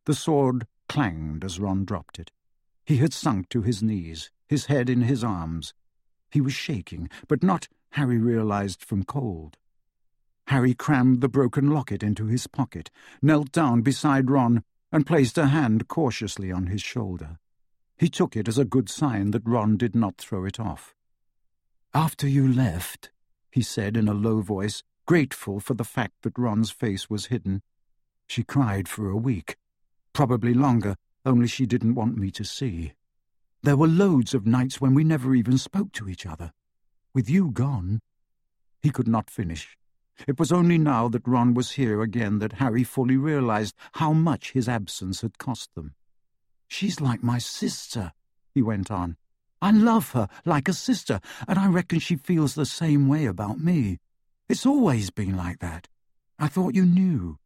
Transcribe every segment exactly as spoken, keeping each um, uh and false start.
The sword clanged as Ron dropped it. He had sunk to his knees, his head in his arms. He was shaking, but not, Harry realized, from cold. Harry crammed the broken locket into his pocket, knelt down beside Ron, and placed a hand cautiously on his shoulder. He took it as a good sign that Ron did not throw it off. "After you left," he said in a low voice, grateful for the fact that Ron's face was hidden, "she cried for a week. Probably longer, only she didn't want me to see. There were loads of nights when we never even spoke to each other. With you gone—" He could not finish. It was only now that Ron was here again that Harry fully realized how much his absence had cost them. "She's like my sister," he went on. "I love her like a sister, and I reckon she feels the same way about me. It's always been like that. I thought you knew."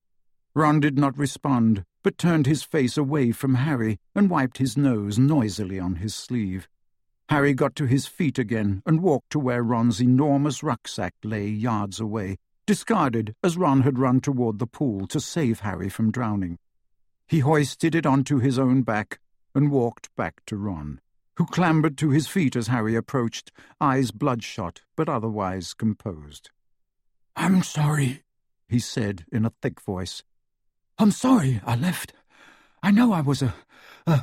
Ron did not respond, but turned his face away from Harry and wiped his nose noisily on his sleeve. Harry got to his feet again and walked to where Ron's enormous rucksack lay yards away, discarded as Ron had run toward the pool to save Harry from drowning. He hoisted it onto his own back and walked back to Ron, who clambered to his feet as Harry approached, eyes bloodshot but otherwise composed. "I'm sorry," he said in a thick voice. "I'm sorry I left. I know I was a... a...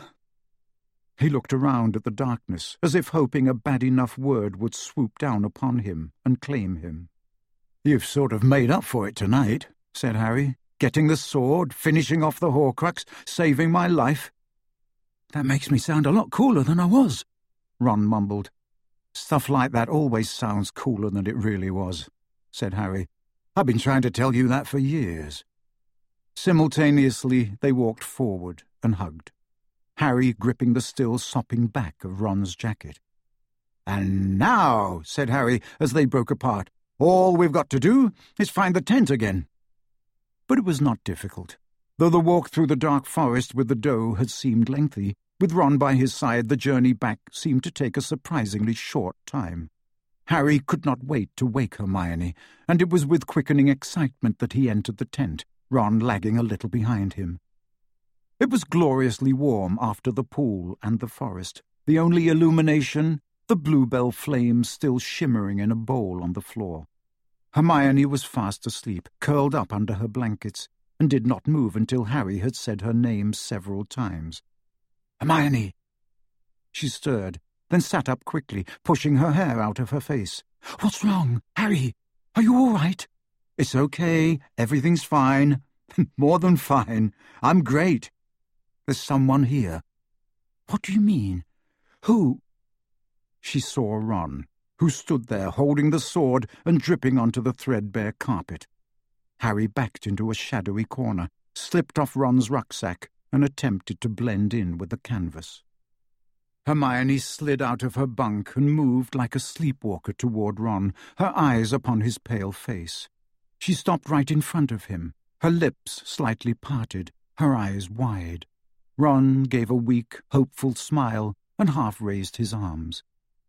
He looked around at the darkness, as if hoping a bad enough word would swoop down upon him and claim him. "You've sort of made up for it tonight," said Harry. "Getting the sword, finishing off the Horcrux, saving my life." "That makes me sound a lot cooler than I was," Ron mumbled. "Stuff like that always sounds cooler than it really was," said Harry. "I've been trying to tell you that for years." Simultaneously, they walked forward and hugged, Harry gripping the still sopping back of Ron's jacket. "And now," said Harry as they broke apart, "all we've got to do is find the tent again." But it was not difficult. Though the walk through the dark forest with the doe had seemed lengthy, with Ron by his side the journey back seemed to take a surprisingly short time. Harry could not wait to wake Hermione, and it was with quickening excitement that he entered the tent, Ron lagging a little behind him. It was gloriously warm after the pool and the forest, the only illumination, the bluebell flames still shimmering in a bowl on the floor. Hermione was fast asleep, curled up under her blankets, and did not move until Harry had said her name several times. "Hermione!" She stirred, then sat up quickly, pushing her hair out of her face. "What's wrong, Harry? Are you all right?" "It's okay. Everything's fine. More than fine. I'm great. There's someone here." "What do you mean? Who?" She saw Ron, who stood there holding the sword and dripping onto the threadbare carpet. Harry backed into a shadowy corner, slipped off Ron's rucksack, and attempted to blend in with the canvas. Hermione slid out of her bunk and moved like a sleepwalker toward Ron, her eyes upon his pale face. She stopped right in front of him, her lips slightly parted, her eyes wide. Ron gave a weak, hopeful smile and half raised his arms.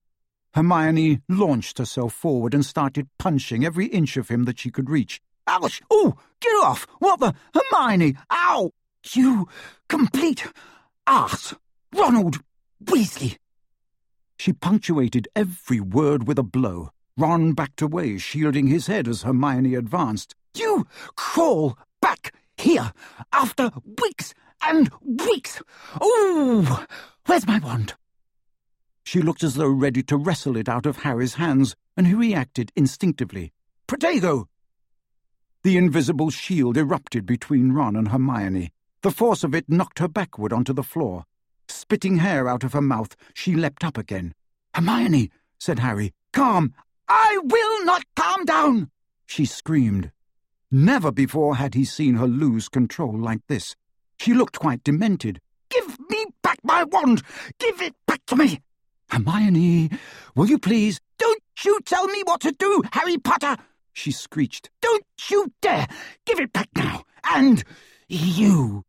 Hermione launched herself forward and started punching every inch of him that she could reach. "Ouch! Oh, get off! What the... Hermione! Ow! You complete arse! Ronald Weasley!" She punctuated every word with a blow. Ron backed away, shielding his head as Hermione advanced. "You crawl back here after weeks and weeks! Oh, where's my wand?" She looked as though ready to wrestle it out of Harry's hands, and he reacted instinctively. "Protego!" The invisible shield erupted between Ron and Hermione. The force of it knocked her backward onto the floor. Spitting hair out of her mouth, she leapt up again. "Hermione," said Harry, "calm." "I will not calm down!" she screamed. Never before had he seen her lose control like this. She looked quite demented. "Give me back my wand! Give it back to me!" "Hermione, will you please—" "Don't you tell me what to do, Harry Potter!" she screeched. "Don't you dare! Give it back now! And you!"